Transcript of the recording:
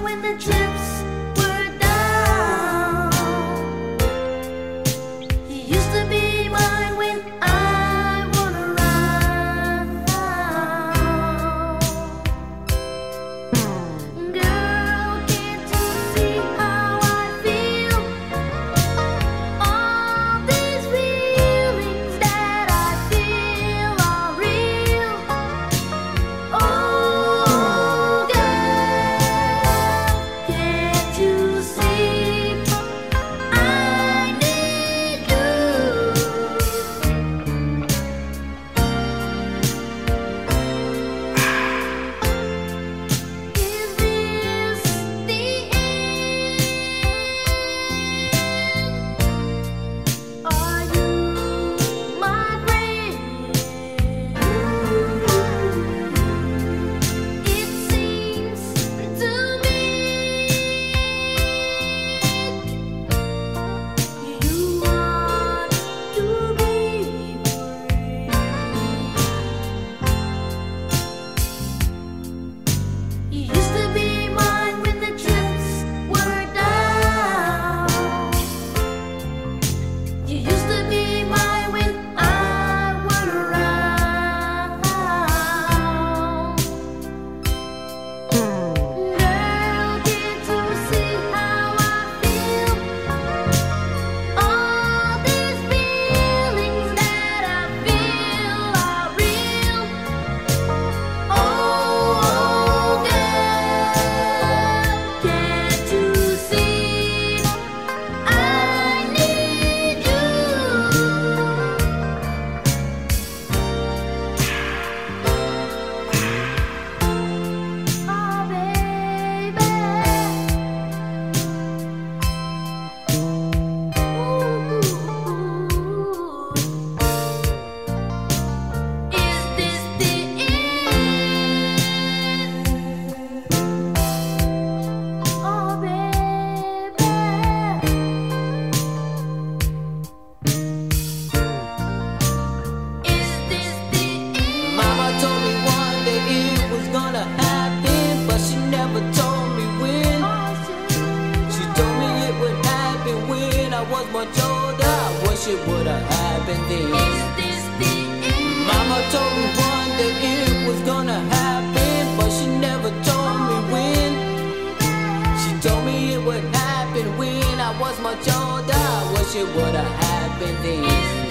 when the chips were down. You used to be mine when I went around. Girl, can't you see how I feel? All these feelings that I feel are real. Oh, girl, can't you see I need you? Is this the end? Are you my friend? It seems to me you want to be free. You used to be mine when the chips were down. You used to be mine when I went around. Girl, can't you see how I feel? All these feelings that I feel are real. Oh, girl, can't you see I need you? Oh, baby. Is this the end? Oh, baby. Is this the end? Mama told me one day it was gonna happen, but she never told me when. She told me it would happen when I was much older. I wish it would've happened then. Is this the end? Mama told me one day it was gonna happen, but she never told me when. She told me it would happen when I was much older. I wish it would've happened then.